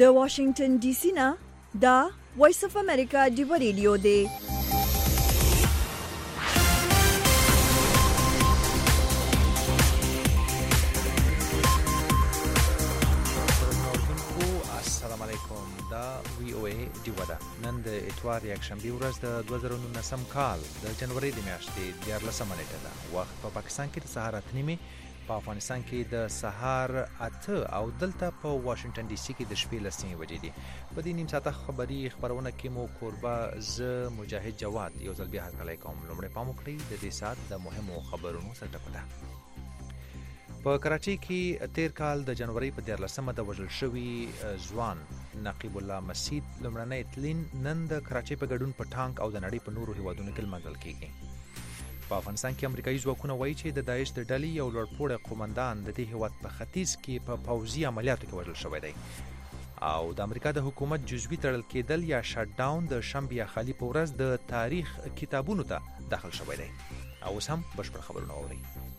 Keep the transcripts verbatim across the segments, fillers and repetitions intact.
د واشنگټن ډي سي نه دا وایس اف امریکا دی ریډیو دی. السلام علیکم. دا وی او ای دیو ده. نن د اتوار یک شنبه ورځ د دوه زره نولسم کال د جنوري د میاشتې دیارلسمه نیټه ده. وخت په پاکستان کې د سهار اته نیمې، په افغانستان کې د سهار اته او دلته په واشنگټن ډي سي کې د شپې لس نیمې بجې دي. په دې نیم ساعته خبري خبرونه کې مو کوربه ز مجاهد جواد یو ځل بیا هرکلی کوم. لومړی پام وکړئ د دې ساعت د مهمو خبرونو سرټکو ده. په کراچۍ کې تیر کال د جنوري په دیارلسمه د وژل شوي ځوان نقیب الله مسید لومړنی تلین نن د کراچۍ په ګډون په ټانک او د نړۍ په نورو هیوادونو کې لمانځل کیږي. په افغانستان کې امریکایي ځواکونه وایي چې د داعش د ډلې یو لوړپوړی قومندان د دې هیواد په ختیځ کې په پوځي عملیاتو کې وژل شوی دی. او د امریکا د حکومت جزوي تړل کېدل یا شټ ډاون د شنبې یا خالي په ورځ د تاریخ کتابونو ته داخل شوی دی. او اوس هم بشپړ خبرونه واورئ.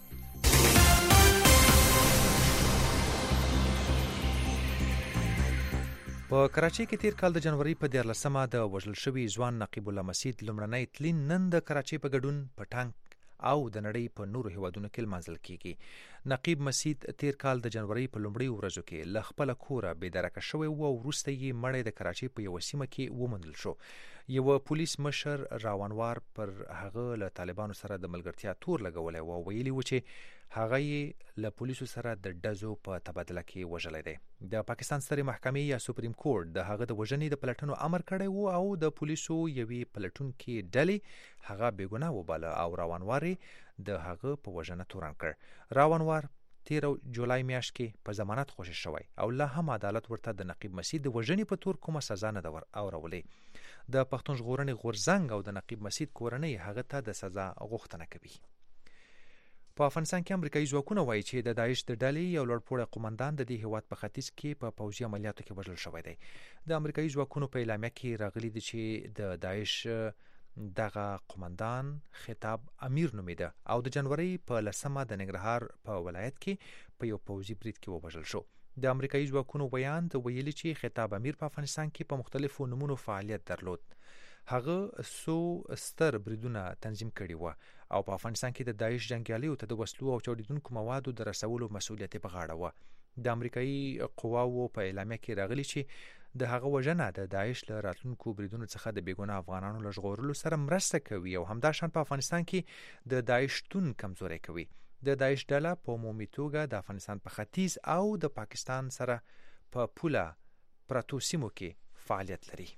په کراچۍ کې تیر کال د جنوري په دیارلسمه د وژل شوي ځوان نقیب الله مسید لومړنی تلین نن د کراچۍ په ګډون په ټانک او د نړۍ په نورو هیوادونو کې لمانځل کیږي. نقیب مسید تیر کال د جنوري په لومړیو ورځو کې له خپله کوره بېدرکه شوی و او وروسته یې مړی د کراچۍ په یوه سیمه کې وموندل شو. یوه پولیس مشر راونوار پر هغه له طالبانو سره د ملګرتیا تور لګولی و او ویلي و چې هغه یې له پولیسو سره د ډزو په تبادله کې وژلی دی. د پاکستان سترې محکمې یا سپریم کورټ د هغه د وژنې د پلټنو امر کړی و او د پولیسو یوې پلټونکې ډلې هغه بېګناه وباله او راونوار د هغه په وژنه تورن کړ. راونوار تیر جولای میاشت کې په ضمانت خوشی شوی او لا هم عدالت ورته د نقیب مسید د وژنې په تور کومه سزا نه ده اورولې. د پښتون ژغورنې غورځنګ او د نقیب مسید کورنۍ هغه ته د سزا غوښتنه کوي. په افغانستان کې امریکایي ځواکونه وایي چې د داعش د ډلې یو لوړپوړی قومندان د دې هیواد په ختیځ کې په پوځي عملیاتو کې وژل شوی دی. د امریکایي ځواکونو په اعلامیه کې راغلي دي چې د داعش دغه قومندان خطاب امیر نومیده او د جنوري په لسمه د ننګرهار په ولایت کې په یو پوځي برید کې ووژل شو. د امریکایي ځواکونو بیان د ویلي چې خطاب امیر په افغانستان کې په مختلفو نمونو فعالیت درلود. هغه سو ستر بریدونه تنظیم کړي و او په افغانستان کې د داعش جنګیالیو ته د وسلو او چاودیدونکو موادو د رسولو مسؤلیت په غاړه و. د امریکایي قواوو په اعلامیه کې راغلي چې د هغه وژنه د داعش له راتلونکو بریدونو څخه د بېګناه افغانانو له ژغورلو سره مرسته کوي او همداشان په افغانستان کې د داعش شتون کمزوری کوي. د داعش ډله په عمومي توګه د افغانستان په ختیځ او د پاکستان سره په پوله پرتو سیمو کې فعالیت لري.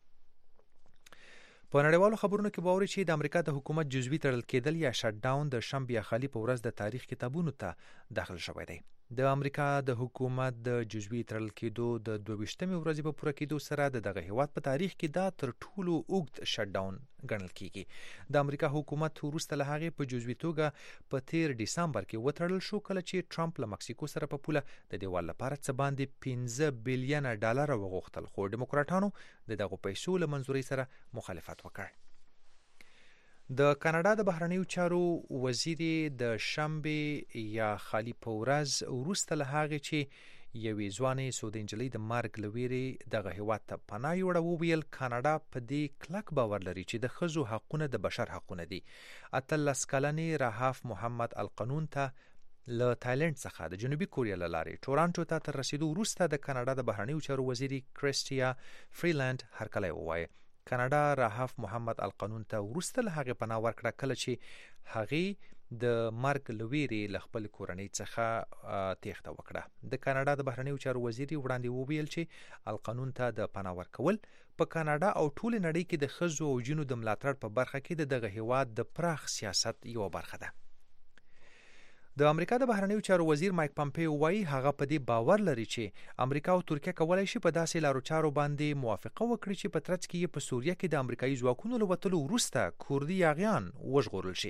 په نړیوالو خبرونو کې باوري چې د امریکا د حکومت جزوي تړل کېدل یا شټ ډاون د شنبې یا خالي په ورځ د تاریخ کتابونو ته داخل شوی دی. د امریکا د حکومت د جزوي تړل کېدو د دوه ویشتمې ورځې په پوره کېدو سره د دغه هیواد په تاریخ کې دا تر ټولو اوږد شټ ډاون ګڼل کیږي. د امریکا حکومت وروسته له هغې په جزوي توګه په تیر ډسامبر کې وتړل شو کله چې ټرمپ له مکسیکو سره په پوله د دیوال لپاره څه باندې پنځه بیلیونه ډالر وغوښتل، خو ډیموکراټانو د دغو پیسو له منظورۍ سره مخالفت وکړ. د کاناډا د بهرنیو چارو وزیر د شنبې یا خالي په ورځ وروسته له هغې چې یوې ځوانې سوده نجلۍ د مرګ له ویرې دغه هیواد ته پناه یوړه وویل کاناډا په دې کلک باور لري چې د ښځو حقونه د بشر حقونه دي. اتلس کلنې راهاف محمد القانون ته له تایلند څخه د جنوبي کوریا له لارې ټورانټو ته تر رسیدو وروسته د کاناډا د بهرنیو چارو وزیر کریسټیا فریلند هرکلی ووایه. کاناډا راهاف محمد القانون ته وروسته له هغې پناه ورکړه کله چې هغې د مرګ له ویرې له خپل کورنۍ څخه تېښته وکړه. د کاناډا د بهرنیو چارو وزیر وړاندې وویل چې القانون ته د پناه ورکول په کاناډا او ټولې نړۍ کې د ښځو او جنو د ملاتړ په برخه کې د دغه هیواد د پراخ سیاست یوه برخه ده. د امریکا د بهرنیو چارو وزیر مایک پامپیو وایي هغه په دې باور لري چې امریکا او ترکیه کولی شي په داسې لارو چارو باندې موافقه وکړي چې په ترڅ کې یې په سوریه کې د امریکایي ځواکونو له وتلو وروسته کوردي یاغیان وژغورل شي.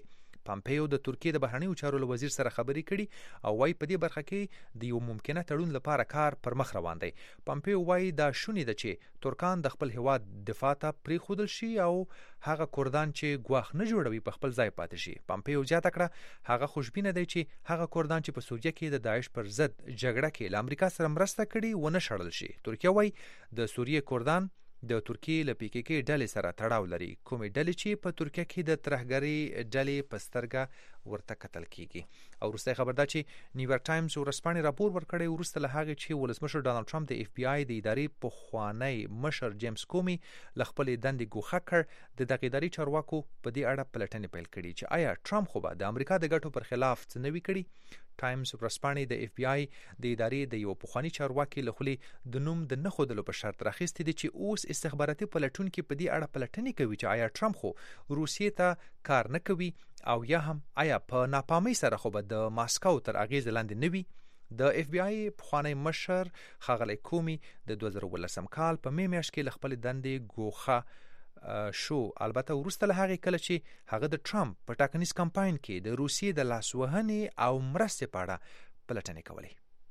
پامپیو د ترکیې د بهرنیو چارو وزیر سره خبرې کړي او وايي په دې برخه کې د یو ممکنه تړون لپاره کار پر مخ روان دی. پامپیو وايي دا شونې ده چې ترکان د خپل هیواد دفاع ته پریښودل شي او هغه کردان چې ګواښ نه جوړوي په خپل ځای پاتې شي. پامپیو زیاته کړه هغه خوشبینه دی چې هغه کردان چې په سوریه کې د داعش پر ضد جګړه کې له امریکا سره مرسته کړي ونه شړل شي. ترکیه وايي د سوریه کردان د ترکیې له پی کې کې ډلې سره تړاو لري، کومې ډلې چې په ترکیه کې د ترهګرۍ ډلې په سترګه ورته کتل کیږي. او وروستی خبر دا چې نیویارک ټایمز ورځپاڼې راپور ورکړی وروسته له هغې چې ولسمشر ډانلډ ټرمپ د اف بی آی د ادارې پخوانی مشر جیمز کومي له خپلې دندې ګوښه کړ. د دغې ادارې چارواکو په دې اړه پلټنې پیل کړي چې آیا ټرمپ خو به د امریکا د ګټو پر خلاف څه نه وي کړي. ټایمز ورځپاڼې د اف بی آی د ادارې د یو پخوانی چارواکي له خولې د نوم د نه ښودلو په شرط راخیستې دي چې اوس استخباراتي پلټونکي په دې اړه پلټنې کوي چې آیا ټرمپ خو روسیې ته کار نه کوي او یا هم آیا په ناپامۍ سره خو به د ماسکو تر اغیز لاندې نه وي. د اف بی آی پخوانی مشر ښاغلی کومي د دوه زره اوولسم کال په می میاشت کې له خپلې دندې ګوښه شو، البته وروسته له هغې کله چې هغه د ټرمپ په ټاکنیز کمپاین کې د روسیې د لاسوهنې او مرستې په اړه پلټنې کولې.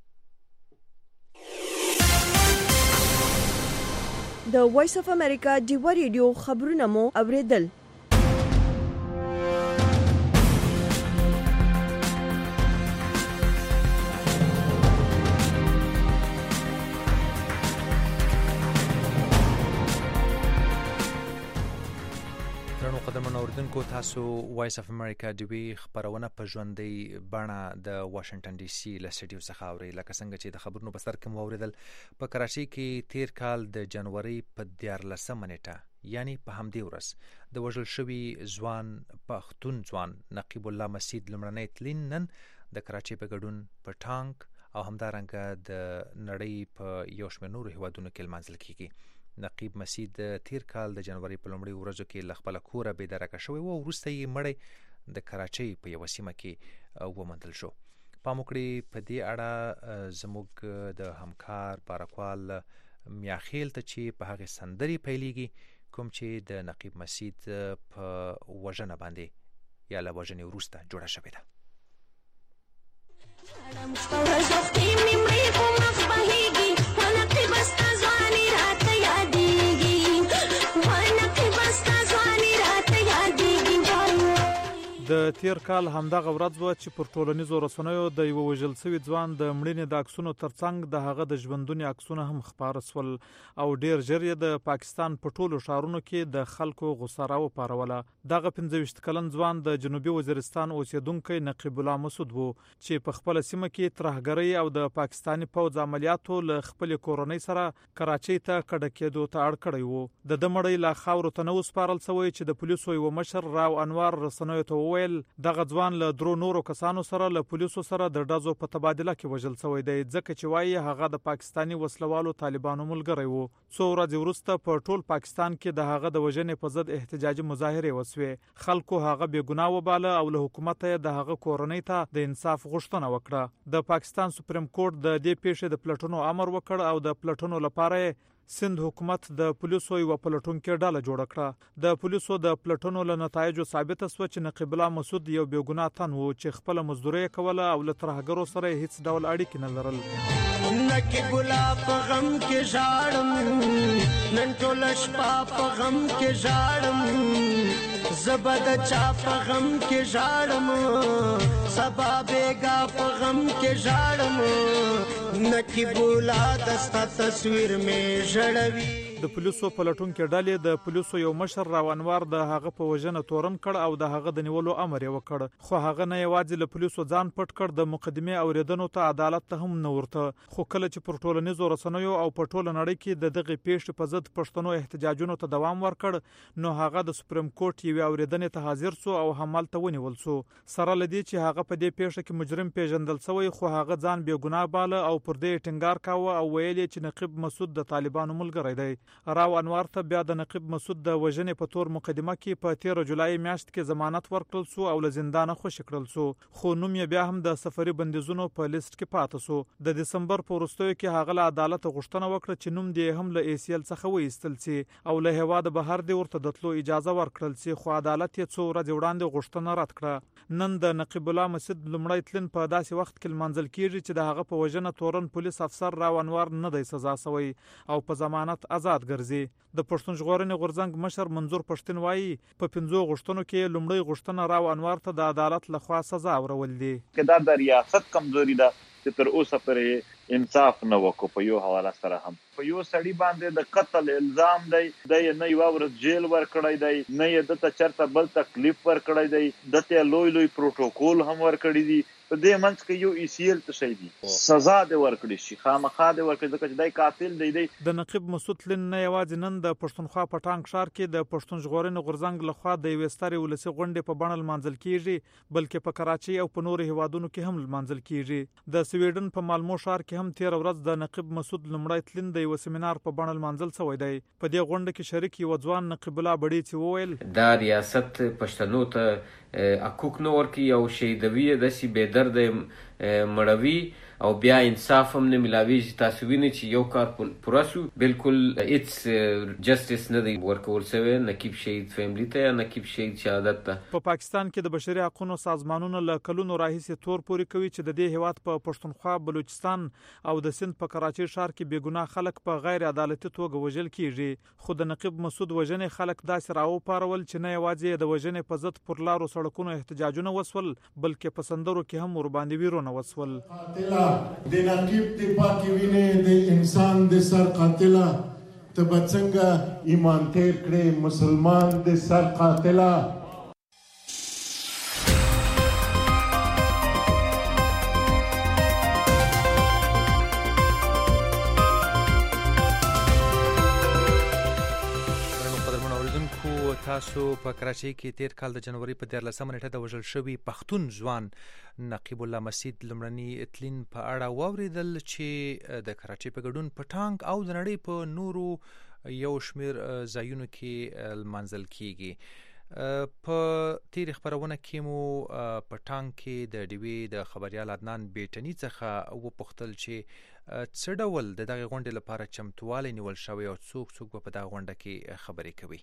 د وایس اف امریکا ډیوا ریډیو خبرونه مو اوریدل. قدرمن اوریدونکو، تاسو وایس اف امریکا ډیوی خبرونه په ژوندۍ بڼه د واشنگټن ډي سي له سټډیو څخه اوري. لکه څنګه چې د خبرونو په سر کې مو اوریدل، په کراچۍ کې تیر کال د جنوري په دیارلسمه نیټه یعنی په همدې ورځ د وژل شوي ځوان پښتون ځوان نقیب الله مسید لومړنی تلین نن د کراچۍ په ګډون په ټانک او همدارنګه د نړۍ په یو شمېر نورو هیوادونو کې لمانځل کیږي. نقیب مسید تیر کال د جنوري په لومړۍ ورځو کې له خپله کوره بېدرکه شوی و او وروسته یې مړی د کراچۍ په یوه سیمه کې وموندل شو. پام وکړئ په دې اړه زموږ د همکار بارکوال میاخیل ته چې په هغې سندرې پیلیږي کوم چې د نقیب مسید په وژنه باندې یا له وژنې وروسته جوړه شوې ده. د تیر کال همدغه ورځ و چې پر ټولنیزو رسنیو د یو وژل شوي ځوان د مړینې د عکسونو ترڅنګ د هغه د ژوندوني عکسونه هم خپاره سول او ډیر ژر یې د پاکستان په ټولو ښارونو کې د خلکو غوسه راوپاروله. دغه پنځه ویشت کلن ځوان د جنوبي وزیرستان اوسیدونکی نقیب الله مسعود و چې په خپله سیمه کې ترهګرۍ او د پاکستاني پوځ عملیاتو له خپلې کورنۍ سره کراچۍ ته کډه کېدو ته اړ کړی و. د ده مړی لا خاورو ته نه و سپارل سوی چې د پولیسو یو مشر راو انوار رسنیو ته وویل دغه ځوان له درو نورو کسانو سره له پولیسو سره د ډزو په تبادله کې وژل شوی دی، ځکه چې وایي هغه د پاکستاني وسلوالو طالبانو ملګری و. څو ورځې وروسته په ټول پاکستان کې د هغه د وژنې په ضد احتجاجي مظاهرې وسوې. خلکو هغه بې ګناه وباله او له حکومته یې د هغه کورنۍ ته د انصاف غوښتنه وکړه. د پاکستان سپریم کورټ د دې پیښې د پلټنو امر وکړ او د پلټنو لپاره سند حکومت د پولیسو یو پلټونکې ډله جوړه کړه. د پولیسو د پلټنو له نتایجو ثابته شوه چې نقیب الله مسعود یو بې ګناه تن و چې خپله مزدوري کوله او له ترهګرو سره هیڅ ډول اړیکې نه لرل. نقیب الله په غم کې ژاړم، نن ټوله شپه په غم کې ژاړم، زبه د چا په غم کې ژاړم، سبا بیګا په غم کې ژاړم، نقیب الله دستا تصویر مې ژړوي. د پولیسو پلټونکې ډلې د پولیسو یو مشر راو انوار د هغه په وژنه تورن کړ او د هغه د نیولو امر یې وکړ، خو هغه نه یوازې له پولیسو ځان پټ کړ، د مقدمې اوریدنو ته عدالت ته هم نه ورته. خو کله چې پر ټولنیزو رسنیو او په ټوله نړۍ کې د دغې پیښې په ضد پښتنو احتجاجونو ته دوام ورکړ، نو هغه د سپریم کورټ یوې اوریدنې ته حاضر سو او همالته ونیول سو. سره له دې چې هغه هغه په دې پیښه کې مجرم پیژندل شوی خو هغه ځان بې ګناه باله او پر دې ټینګار کاوه او ویل چې نقیب مسعود د طالبانو ملګری دی. راو انوار ته بیا د نقیب مسعود د وژنې په تور مقدمه کې په تیره جولای میاشت کې ضمانت ورکړل شو او له زندانه خوشي کړل شو، خو نوم یې بیا هم د سفري بندیزونو په لیست کې پاتې شو. د دسمبر په وروستیو کې هغه له عدالت غوښتنه وکړه چې نوم دې هم له ای سی ال څخه وایستل شي او له هیواده بهر دې ورته د تلو اجازه ورکړل شي، خو عدالت یې څو ورځې وړاندې غوښتنه رد کړه. نن د نقیب الله مسعود لومړی تلین په داسې وخت کې لمانځل کیږي چې د هغه په وژنه تورن پولیس افسر راو انوار نه دی سزا شوی او په ضمانت آزاد ګرځي. د پښتون ژغورنې غورځنګ مشر منظور پښتون وایي په پنځو غوښتنو کې لومړی غوښتنه راو انوار ته د عدالت لخوا سزا ورول دي. دا د ریاست کمزوري ده چې تر اوسه پورې انصاف نه وکړو. په یو حواله سره هم په یو سړي باندې د قتل الزام دی، د نه یو ورځ جیل ورکړی دی، نه یې دته چرته بل تکلیف ورکړی دی، دته لوی لوی پروتوکول هم ورکړی دی. په دې منځ کې یو ای سی ال څه شي دي، سزا دې ورکړي شي، خامخا دې ورکړي ځکه چې دای قاتل دی. دی د نقیب مسعود لن نه یوازې نن د پښتونخوا په ټانک ښار کې د پښتون ژغورنې غورځنګ لخوا د یوې سترې ولسي غونډې په بڼه لمانځل کیږي، بلکې په کراچۍ او په نورو هیوادونو کې هم لمانځل کیږي. د سویډن په مالمو ښار کې هم تیر ورځ د نقیب مسعود لومړی تلین د یو سیمینار په بڼه لمانځل شوی دی. په دې غونډه کې شریک یو ځوان نقیب الله بډیڅي وویل دا ریاست پښتنو ته حقوق نه ورکوي او شهیدوي داسې بې درده مړوي او بیا انصاف هم نه ملاویږي. تاسو وینئ چې یو کار پوره شو، بالکل هیڅ جسټس نه دی ورکول شوی نقیب شهید فیملی ته یا نقیب شهید شهادت ته. په پاکستان کې د بشري حقوقو سازمانونو له کلونو راهیسې تور پورې کوي چې د دې هیواد په پښتونخوا، بلوچستان او د سند په کراچۍ ښار کې بې ګناه خلک په غیر عدالتي توګه وژل کیږي. خو د نقیب مسعود وژنې خلک داسې راوپارول چې نه یوازې د وژنې په ضد پر لارو سړکونو احتجاجونه وسول، بلکې په سندرو کې هم ورباندې ویرونه وسول. د نقیب د پاکي وینې د انسان د سر قاتله، ته به څنګه ایمان تیر کړې مسلمان د سر قاتله. تاسو په کراچۍ کې تیر کال د جنوري په دیارلسمه نیټه د وژل شوي پښتون ځوان نقیب الله مسعود لومړني تلین په اړه واوریدل چې د کراچۍ په ګډون په ټانک او د نړۍ په نورو یو شمیر ځایونو کې لمانځل کیږي. په تیر خبرونه کې مو په ټانک کې د ډیوی د خبريال عدنان بیٹنی څخه وپوښتل چې څه ډول د دغه غونډې لپاره چمتووالی نیول شوی او څوک څوک په دغه غونډه کې خبرې کوي.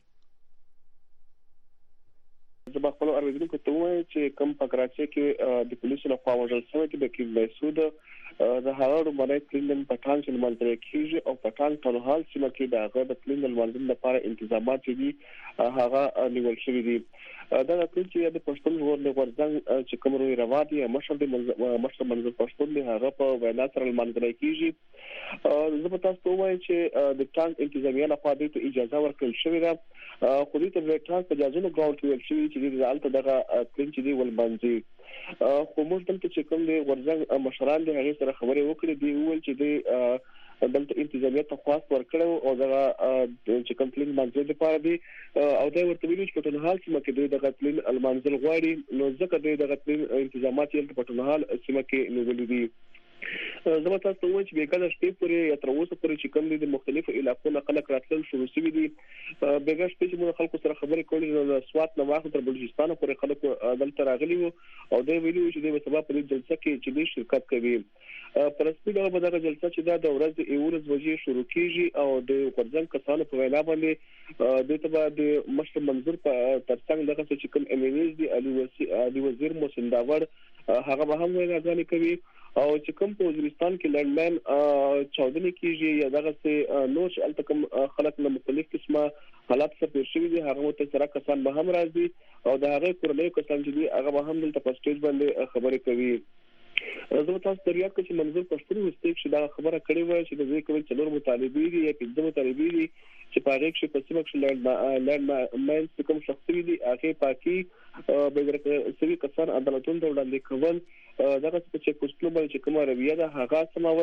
زه به خپلو اورېدونکو ته ووایم چې کوم په کراچۍ کې د پولیسو لخوا وژل شوی چې د نقیب مسعود د هغه لومړی تلین په ټانک کې لمانځل کېږي او په ټانک ټاونهال سیمه کې د هغه د تلین د لمانځلو لپاره انتظامات چې دي هغه نیول شوي دي. دا د تلین چې د پښتون ژغورنې غورځنګ چې کوم روی روا دي مشر د مشر منظور پښتون دی هغه په وینا سره لمانځل کېږي. زه به تاسو ته ووایم چې د ټانک انتظامیه لخوا دوی ته اجازه ورکړل شوې ده، خو دوی ته د ټانک په اجازهونو ګراوند کې ویل شوي چې دوی هلته دغه تلین چې دی ولمانځي. خو موږ دلته چې کوم دی غورځنګ مشران دي هغې سره خبرې وکړې، دوی وویل چې دوی دلته انتظامیه ته خواست ورکړی او دغه چې کوم تلین لمانځلو لپاره دی او دوی ورته ویلي چې په ټولنهال سیمه کې دوی دغه تلین لمانځل غواړي، نو ځکه دوی دغه تلین انتظامات یې په ټولنهال سیمه کې نیولي دي. زه به تاسو ته ووایم چې بېګا د شپې پورې یا تر اوسه پورې چې کوم دي د مختلفو علاقو نه خلک راتلل شروع شوي دي. بېګا شپې چې موږ خلکو سره خبرې کولې نو د سوات نه واخلو تر بلوچستانه پورې خلک دلته راغلي وو او دوی ویلي وو چې دوی به سبا په دې جلسه کې چې دوی شرکت کوي. په رسمي ډول به دغه جلسه چې دا د ورځې یولس بجې شروع کېږي او د غورځنګ کسانو په وینا باندې دوی ته به د مشر منظور په ترڅنګ دغه چې کوم ایم این ایز دي علي وزیر محسن داور هغه به هم وینا کوي او چې کوم په وزیرستان کې لندن چاودنې کېږي یا دغه نور چې هلته کوم خلک له مختلف قسمه حالات سره پېښ شوي دي هغه متاثره کسان به هم راځي او د هغې کورنیو کسان چې دي هغه به هم دلته په سټیج باندې خبرې کوي. زه تاسو ته یاد کړم چې منظور پښتون وستیک چې دا خبره کړې وه چې د دې کوم څلور مطالبې دي یا پنځه مطالبې دي چې په هغې کښې په سیمه کښې لینډ ماینز کوم ښخ شوي دي هغې پاکي بېدرکه شوي کسان عدالتونو ته وړاندې کول، دغسې په چیک پوسټونو باندې چې کومه رویه ده هغه سمول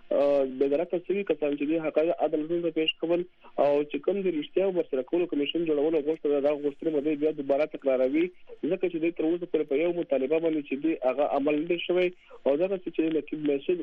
د درکه سوي کسان چې حقایق عدالت ته پیش کول او چې کوم د رښتیا ورسره کولو کمیشن جوړولو غوښتنه دا غوښتنه مده بیا دوباره تکراروي ځکه چې د تر اوسه پورې په یو مطالبه باندې چې دی هغه عمل نه شوی او دا چې نقیب مسعود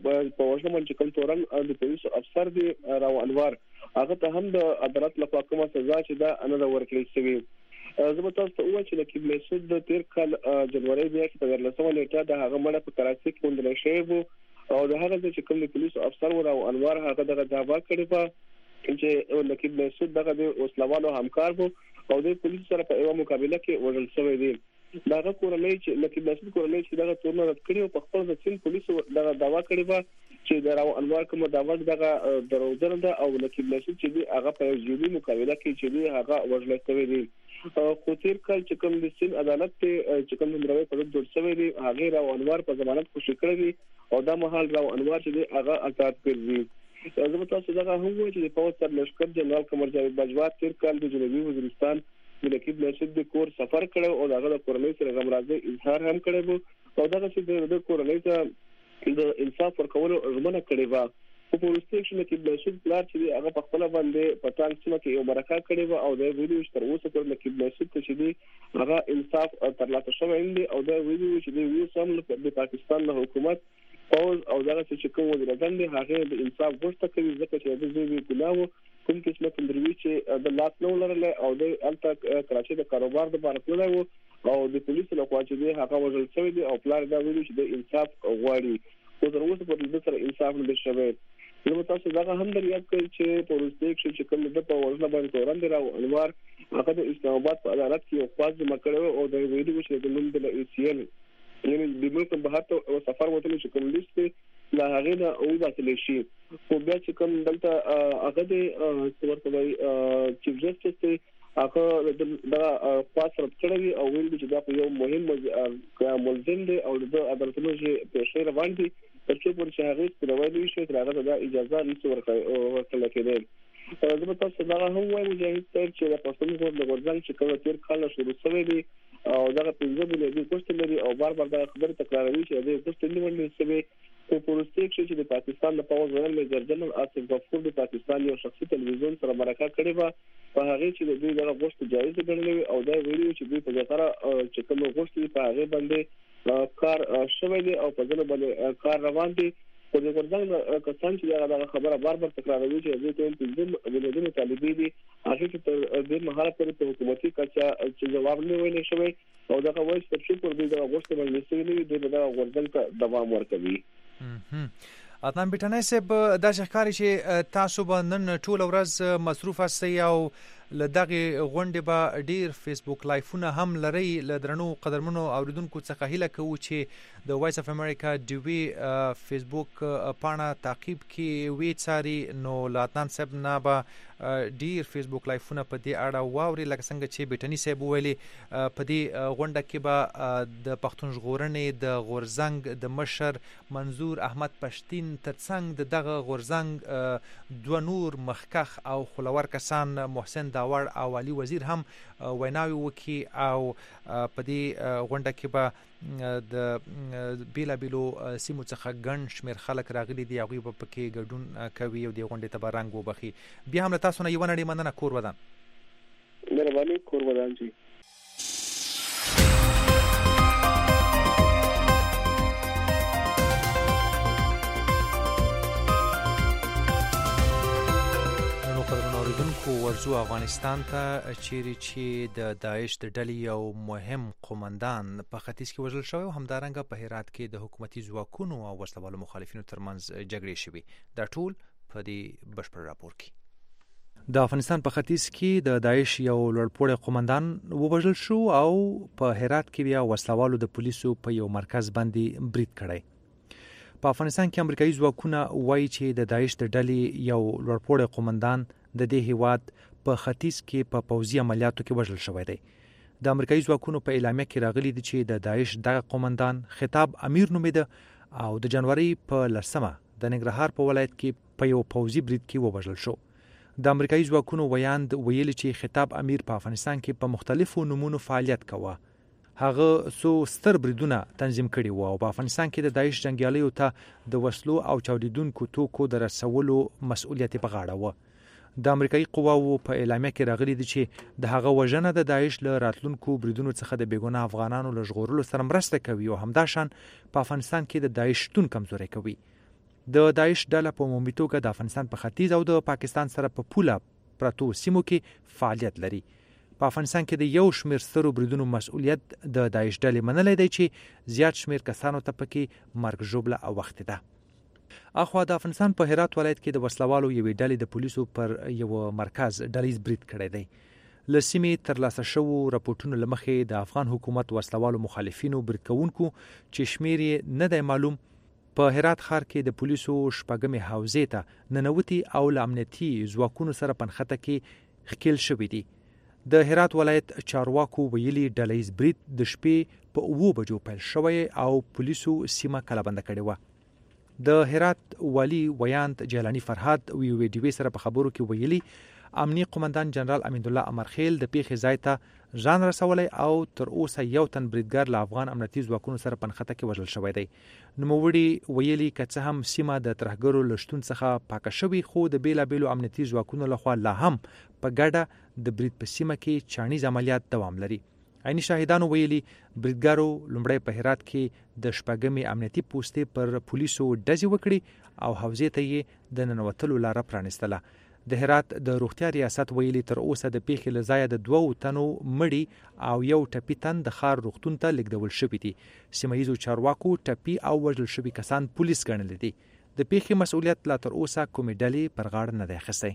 په وجه باندې کوم تورن د پولیسو افسر دی راو انوار هغه ته هم د عدالت لخوا کومه سزا چې دا نه ورکړل شوی. زه به تاسو ته وایم چې نقیب مسعود د تیر کال جنوري بیا کې په ورلسمه نیټه د هغه مړه په کراچۍ کې موندل شوی وو او د هغه چې کوم د پولیسو افسر و راو انوار هغه دغه دعوا کړې و چې نقیب مسعود دغه د اوسلوالو همکار وو او د پولیسو سره په یو مقابله کې وژل شوی دی. دغه کورنۍ چې نقیب مسعود کورنۍ چې دغه تورن رد کړی او په خپل د چین پولیسو دغه دعوا کړې و چې د راو انوار کوم دعوا دغه دروځل ده او نقیب مسعود چې هغه په جدي مقابله کې چې هغه وژل شوی دی. خو تیر کال چې کوم د سین عدالت ته چې کوم د مروي په ډول جوړ شوی دی هغه راو انوار په ضمانت خوشی کړی او دا مهال راو انوار چې هغه آزاد کړی. زه به تاسو دغه هم وایي چې په وسط لشکر جنرال قمر جاوید باجوا تیر کال د جنوبي وزیرستان د نقیب مسعود د کور سفر کړو او دغه د کورنۍ سره غمرازي اظهار هم کړو او دغه چې د کورنۍ ته د انصاف ورکولو ژمنه کړې و. په پولیسو کې نقیب مسعود پلار چې هغه په خپل باندې په تانګ سیمه کې یو مرکه کړې و او د ویډیو تر اوسه پر نقیب مسعود ته چې هغه انصاف ترلاسه شوی دی او د ویډیو چې دی وی سم د پاکستان له حکومت پوز او دغه چې کوم وزیر اعظم دی هغه د انصاف غوښتنه کوي ځکه چې د زوی ګناو کوم قسمه کندروي چې د لاس نو لرل او د الته کراچۍ د کاروبار د بار کولای وو او د پولیسو له خوا چې دی هغه وژل شوی دی او پلار دا ویلي چې د انصاف غواړي خو تر اوسه په دې سره انصاف نه شوی. نو تاسو دا هم دریاب کړئ چې پولیسو کې چې کوم د په وژنه باندې تورن دی راو انوار هغه د اسلام آباد په عدالت کې یو خاص مکړو او د ویډیو چې د نوم د ایسیل یعنی د ملک په هاتو او سفر وته چې کوم لیست لا هغه نه او باسل شي خو بیا چې کوم دلته هغه د ورته چیف جسټس هغه د خاص رد کړی او ویل چې دا په یو مهم ملزم دی او د عدالتونو چې پیښه روان دي ترڅو پر شهري پروایډ شي تر هغه د اجازه نشي ورکړل کېدل. زه به تاسو دا هم وایم مجاهد صاحب چې د پښتون ګوند د ورځنګ چې کوم تیر کال شروع شوی دی او دغه پنځه بلې د کوشت لري او بار بار دا خبره تکراروي چې د کوشت نیولې شوی په پروستیک چې د پاکستان د پاوز ورل میجر جنرال آصف غفور د پاکستان یو شخصي تلویزیون سره مرکه کړې و په هغه چې د دوی دغه غوښت جایز ګڼل او دا ویډیو چې دوی په ځاتره چې کوم غوښت په هغه باندې کار شوی دی او په ځنه باندې کار روان دی. خو د ورځنګ کسان چې دا خبره بار بار تکراروي چې دوی ته د ولودونو طالبي دي هغه چې تر دې مهاله پورې په حکومتي کچا چې جواب نه ویل شوی او دا وایي چې چې پر دې د غوښتنې باندې سوي دي د ورځنګ ته دوام ورکوي. عدنان بیٹانی صاحب دا ښکاري چې تاسو به نن ټول ورځ مصروف استئ او لدغه غونډې به ډیر فیسبوک لایفونه هم لري. ل درنو قدرمنو اوریدونکو څخه هیله کوو چې د وایس اف امریکا دی وی فیسبوک پاڼه تعقیب کې وی څاري نو عدنان صاحب نه به ډیر فیسبوک لایفونه په دې اړه واوري لکه څنګه چې بیٹانی صاحب ویلي په دې غونډه کې به د پښتون ژغورنې د غورزنګ د مشر منظور احمد پښتين ترڅنګ د دغه غورزنګ دوه نور مخکخ او خلور کسان محسن داور او علي وزیر هم ویناوي وکي او په دې غونډه کې به د بیلا بیلو سیمو څخه ګڼ شمېر خلک راغلي دي هغوی به پکې ګډون کوي او دې غونډې ته به رنګ وبخي. بیا هم له تاسو نه یوه نړۍ مننه. کور ودان. مهرباني. کور ودان جی. ورزو افغانستان ته چیرې چې د داعش د ډلې یو مهم قومندان په ختیځ کې وژل شوی او همدارنګه په هرات کې د حکومتي ځواکونو او وسلوالو مخالفینو ترمنځ جګړې شوي. دا ټول په دې بشپړ راپور کې. د افغانستان په ختیځ کې د داعش یو لوړپوړی قومندان ووژل شو او په هرات کې بیا وسلوالو د پولیسو په یو مرکز باندې برید کړی. په افغانستان کې امریکایي ځواکونه وایي چې د داعش د ډلې یو لوړپوړی قومندان د دې هیواد په ختیځ کې په پوځي عملیاتو کې وژل شوی دی. د امریکایي ځواکونو په اعلامیه کې راغلي دي چې د داعش دغه قومندان خطاب امیر نومیده او د جنوري په لسمه د ننګرهار په ولایت کې په یو پوځي برید کې ووژل شو. د امریکایي ځواکونو ویاند ویلي چې خطاب امیر په افغانستان کې په مختلفو نومونو فعالیت کوه. هغه سو ستر بریدونه تنظیم کړي وو او په افغانستان کې د داعش جنگیالیو ته د وسلو او چاودیدونکو توکو د رسولو مسؤلیت په غاړه و. د امریکایي قواو په اعلامیه کې راغلي دي چې د هغه وژنه د داعش له راتلونکو بریدونو څخه د بیګناه افغانانو له ژغورلو سره مرسته کوي او همداشان په افغانستان کې د داعش شتون کمزوري کوي. د داعش ډله په عمومي توګه د افغانستان په ختیځ او د پاکستان سره په پوله پرتو سیمو کې فعالیت لري. په افغانستان کې د یو شمېر سترو بریدونو مسؤلیت د داعش ډلې منلی دی چې زیات شمېر کسانو ته پکې مرګ ژوبله اوښتې ده. اخوا د افغانستان په هرات ولایت کې د وسلوالو یوې ډلې د پولیسو پر یو مرکز ډلیز برید کړی دی. له سیمې ترلاسه شوو راپورټونو له مخې د افغان حکومت وسلوالو مخالفینو برید کوونکو چې شمېر یې نه دی معلوم په هرات ښار کې د پولیسو شپږمې حوزې ته ننوتي او له امنیتي ځواکونو سره په نښته کې ښکېل شوي دي. د هرات ولایت چارواکو ویلي ډلیز برید د شپې په اوو بجو پیل شوی او پولیسو سیمه کلابنده کړې وه. د هرات والی ویانت جیلانی فرهاد وی وی ډي وی سره په خبرو کې ویلي امنیه قومندان جنرال امین الله امرخیل د پیښې ځای ته ځان رسولی او تر اوسه یو تن بریدګر له افغان امنیتي ځواکونو سره په نښته کې وژل شوی دی. نوموړي ویلي که څه هم سیمه د ترهګرو له شتون څخه پاکه شوې خو د بیلابیلو امنیتي ځواکونو لخوا لا هم په ګډه د برید په سیمه کې چاڼیز عملیات دوام لري. عیني شاهدانو ویلي بریدګرو لومړی په هرات کې د شپږمې امنیتي پوستې پر پولیسو ډزې وکړي او حوزې ته یې د ننوتلو لاره پرانیستله. د هرات د روغتیا ریاست ویلي تر اوسه د پیښې له ځایه د دوو تنو مړي او یو ټپي تن د ښار روغتون ته لیږدول شوي دي. سیمه ییزو چارواکو ټپي او وژل شوي کسان پولیس ګڼلي دي. د پیښې مسؤلیت لا تر اوسه کومې ډلې پر غاړه نه دی اخیستی.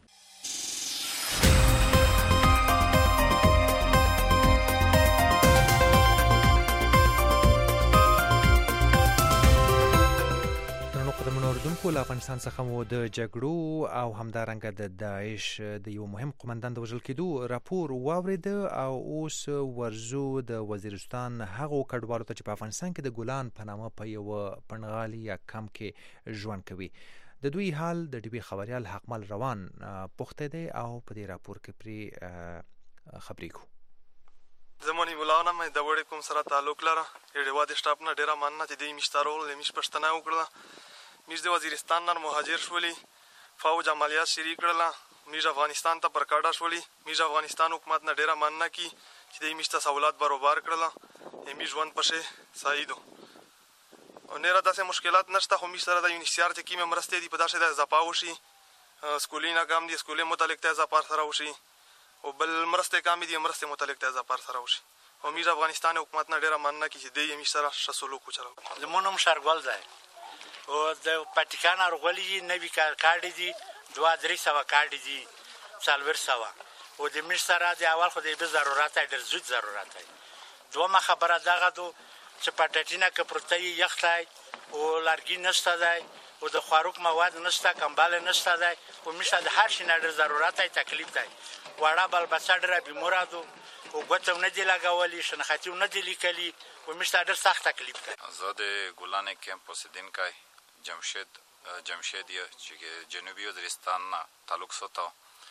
اوردونکو له افغانستان څخه مو د جګړو او همدارنګه د داعش د یو مهم قومندان د وژل کېدو راپور واورېده او اوس ورزو د وزیرستان هغو کډوالو ته چې په افغانستان کې د ګلان په نامه په یوه پنډغالي یا کمپ کې ژوند کوي. د دوی حال د ډي بي خبریال حقمل روان پوښتی دی او په دې راپور کې پرې خبرې کوو. زمونی مولانا مې د وړې کوم سره تعلق لره ډېوه د شټاپ نه ډېره مننه چې دوی مشتارول مش پښتنه وکړه. میش د وزیرستان نه مهاجر شولي فوج عملیات شروع کړله میش افغانستان ته پرکاډه شولي. میش افغانستان حکومت نه ډېره مننه کی چې دوی میش ته سہولت برابر کړله. میش ژوند پښې سعیدو او نه را داسې مشکلات نشته خو میش سره د یونیسیار چې کیمه مرستې دي په داسې د اضافه وشي سکولي ناکام دي سکولي متعلق ته اضافه سره وشي او بل مرستې کام دي مرستې متعلق ته اضافه سره وشي. او میش افغانستان حکومت نه ډېره مننه کی چې دوی میش سره ښه سلوک وچلو. زمونږ شارګل ځای او د پټیکان ارغولي نوی کارډ دي دوه درې سوه کارډ دي څلور سوه او د میش سره د اول خو د به ضرورت ډېر زیات ضرورت دی. دومره خبره دغه دو چې پټټینه کې پروتې یختای او لرګي نشته دی او د خوراک مواد نشته کمبل نشته دی او میش د هر شي نه ضرورت دی تکلیف دی. وړه بل بچړه بیمارادو او ګوتو نه دی لګولي شنختی نه دی لیکلي او میش ډېر سخت تکلیف دی. زه د ګلان کمپ اوسیدونکی جمشید جمشید چې جنوبي وزیرستان نه تعلق ساتو.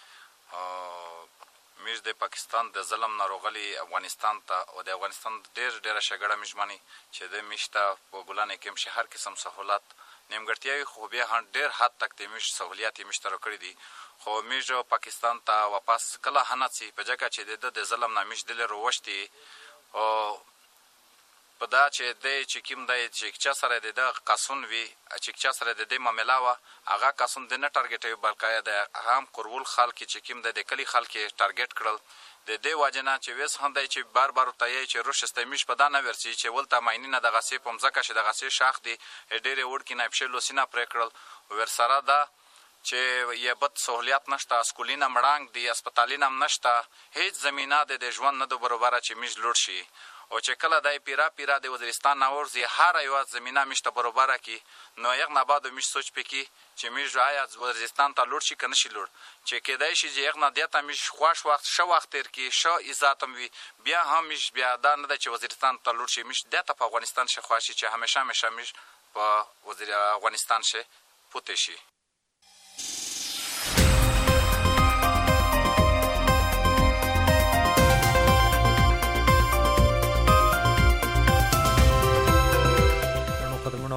میش د پاکستان د ظلم ناروغلی افغانستان ته او د افغانستان ډېر ډېره شګړه میشمني چې د میش ته په ګلان کمپ شي هر قسم سہولت نیمګړتیاوي خو بیا هم ډېر حد تک د میش سہولیات یې مشترک کړي دي. خو میش پاکستان ته واپس کله هنڅي په جګه چې د ظلم نه میش دل روشتي او په دا چې د چې کوم د چې چا سره د قانون وی چې چا سره د معاملې وا هغه قانون د نه ټارګټ بلکې د هم قرول خلک چې کوم د کلی خلک ټارګټ کړل د دې واجنه چې وس هم د چې بار بار ته چې روشسته میش په دا نه ورسي چې ولته ماینه د غسی په مزکه شه د غسی شاخ دی ډېر وړ کې نه پښلو سینا پرې کړل ور سره دا چې یې بد سہولیات نشته سکولینه مړانګ دی هسپتالینه نشته هیڅ زمينه د ژوند نه د برابر چې میش لوړ شي او چې کله دای پیرا پیرا د وزیرستان ناورزي هر یو زمينه مشته برابر کی نو یغ نه بعد مش سوچ پکی چې میش رایا وزیرستان ته لوړ شي کنه شي لوړ چې کېدای شي چې یغ نه دیته مش خوښ وخت شو وخت تر کی شو عزتم وی بیا هم مش بیا دا نه چې وزیرستان ته لوړ شي مش دته په افغانستان شي خوښ شي چې همیشه همیشه مش په وزیر افغانستان شي پوتې شي.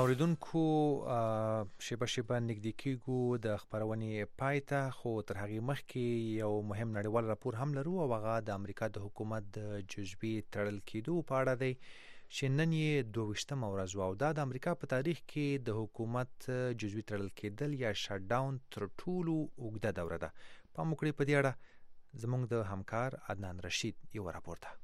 اوریدونکو شیبه شیبه نږدې کیږو د خپرونې پای ته، خو تر هغې مخکې یو مهم نړیوال راپور هم لرو او هغه د امریکا د حکومت د جزوي تړل کېدو په اړه دی چې نن یې دوه ویشتمه ورځ وه او دا د امریکا په تاریخ کې د حکومت جزوي تړل کېدل یا شټ ډاون تر ټولو اوږده دوره ده. پام وکړئ په دې اړه زموږ د همکار عدنان رشید یو راپور ده.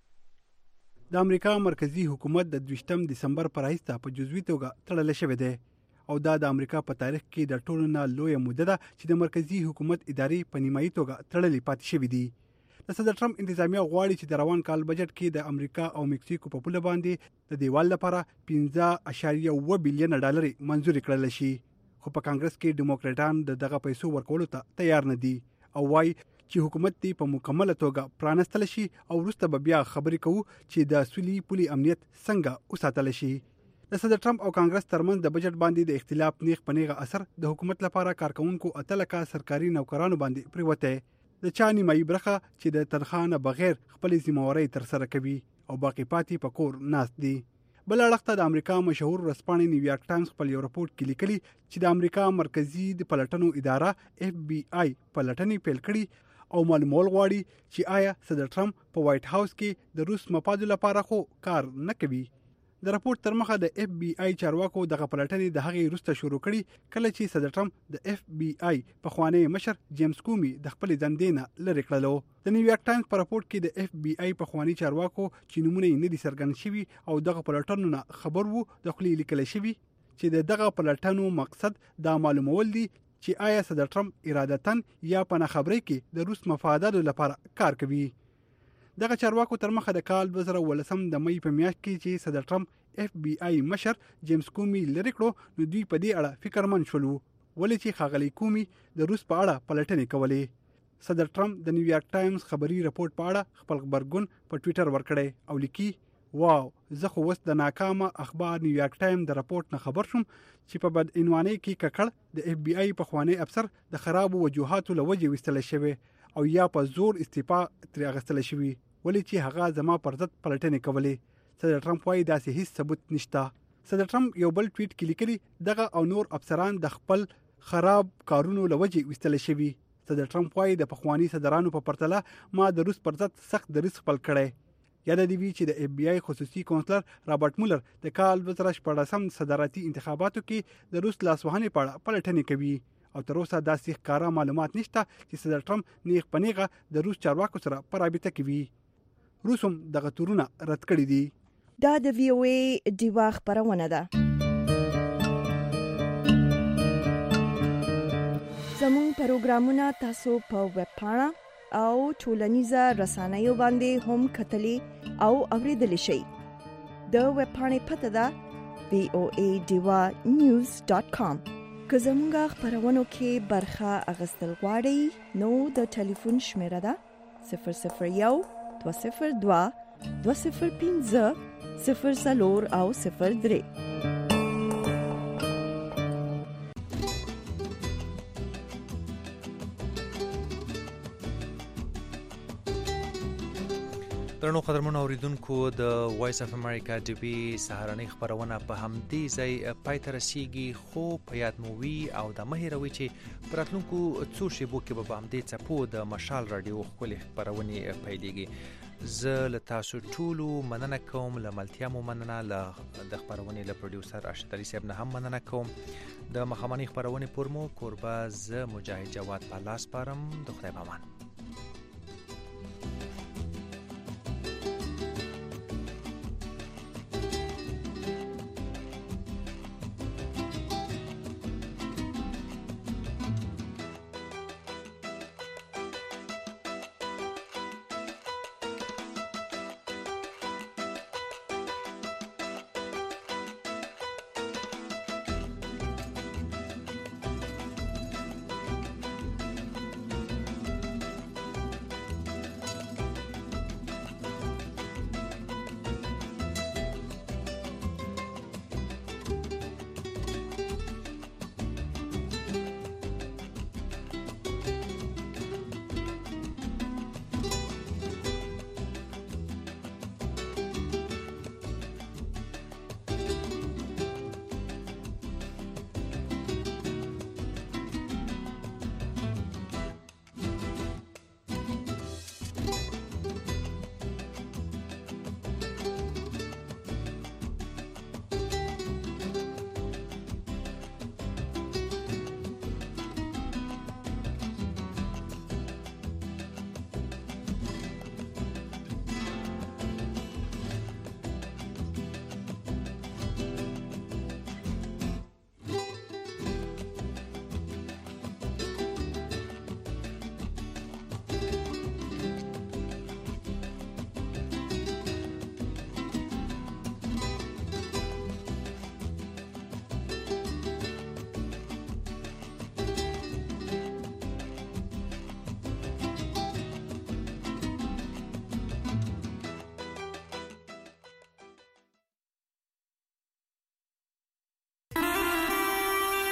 د امریکا مرکزی حکومت د دویشتم دسمبر پر راهیسته په جزوي توګه تړل شوی دی او دا د امریکا په تاریخ کې د ټولو نه لویه موده ده چې د مرکزی حکومت ادارې په نیمایي توګه تړلې پاتې شوې دي. د صدر ټرمپ انتظامیه غواړي چې د روان کال بجټ کې د امریکا او مکسیکو په پوله باندې د دیوال لپاره پنځه اعشاریه اوه بلین ډالر منزوري کړل شي، خو په کانګرس کې ډیموکراټان د دغه پیسو ورکولو ته تیار نه دي او وايي چې حکومت دې په مکمله توګه پرانستل شي او وروسته به بیا خبرې کوو چې د سولي پولي امنیت څنګه وساتل شي. د صدر ټرمپ او کانګرس ترمنځ د بجټ باندې د اختلاف نیغ په نیغه اثر د حکومت لپاره کارکونکو اتلکه سرکاري نوکرانو باندې پریوته، د چا نیمایي برخه چې د تنخواه نه بغیر خپل ذمہواری تر سره کوي او باقی پاتې په کور ناست دي. بل اړخ د امریکا مشهور ورځپاڼې نیویارک ټایمز خپل یو راپور کې لیکلي چې د امریکا مرکزی د پلټنو اداره اف بی آی پلټنې پیل کړي او معلومول غواړي چې آیا صدر ټرمپ په وایټ هاوس کې د روس مفادو لپاره خو کار نه کوي. د راپور تر مخه د اف بی آی چارواکو دغه پلټنې د هغې وروسته شروع کړي کله چې صدر ټرمپ د اف بی آی پخوانی مشر جیمز کومي د خپل دندې نه لرې کړلو. د نیویارک ټایمز په راپور کې د اف بی آی پخوانی چارواکو چې نومونه یې نه دي څرګند شوي او دغه پلټنو نه خبر وو د خولې لیکل شوي چې د دغه پلټنو مقصد دا معلومول دي چې آیا صدر ټرمپ ارادتاً یا په ناخبرۍ کې د روس مفاداتو لپاره کار کوي. دغه چارواکو تر مخه د کال دوه زره اوولسم د مئی په میاشت کې چې صدر ټرمپ اف بی آی مشر جیمز کومي لرې کړو نو دوی په دې اړه فکرمند شول ولې چې ښاغلی کومي د روس په اړه پلټنې کولې. صدر ټرمپ د نیویارک ټایمز خبري راپورټ په اړه خپل خبرګون په ټویټر ورکړی او لیکي واو زه خو اوس د ناکامه اخبار نیویارک ټایم د راپورټ نه خبر شوم چې په بدعنوانۍ کې ککړ د اف بی آی پخوانی افسر د خرابو وجوهاتو له وجې ویستل شوی او یا په زور استعفا ترې اخیستل شوی ولې چې هغه زما پر ضد پلټنې کولې. صدر ټرمپ وايي داسې هیڅ ثبوت نشته. صدر ټرمپ یو بل ټویټ کې لیکلي دغه او نور افسران د خپل خراب کارونو له وجې ویستل شوی. صدر ټرمپ وايي د پخوانی صدرانو په پرتله ما د روس پر ضد سخت دریځ خپل کړی. یاد دی وی چې د اف بی آی خصوصي کونسلر رابرټ مولر د کال دوه زره شپږم صدارتي انتخاباتو کې د روس لاسوهنې په اړه پلټنې کوي او تر اوسه داسې ښکاره معلومات نشته چې صدر ټرمپ نیغ په نیغه د روس چارواکو سره په رابطه کې وي. روس هم دغه تورونه رد کړي دي. دا د وی او ای ډیوا خبرونه ده. زموږ پروګرامونه تاسو په ویب پاڼه او ټولنیزه رسنیو باندې هم کتلی او اوریدلی شئ. د ویب پاڼې پته ده وی او ای ډیوا نیوز ډاټ کام. که زموږ خبرونو کې برخه اخیستل غواړئ نو د ټلیفون شمیره ده صفر صفر یو دوه صفر دوه دوه صفر پنځه صفر څلور او صفر درې. درنو قدرمنو اوریدونکو د وایس اف امریکا ټي وي سهارنۍ خبرونه په همدې ځای پای ته رسیږي، خو په یاد مو وي او د مه هیروئ چې په راتلونکو څو شیبو کې به په همدې څپو د مشال راډیو ښکلې خپرونې پیلېږي. زه له تاسو ټولو مننه کوم، له ملتیا مو مننه، له د خپرونې له پروډیوسر ارشد علي صاحب نه هم مننه کوم. د ماښامنۍ خپرونې پر مو کوربه زه مجاهد جواد په لاس سپارم. د خدای په امان.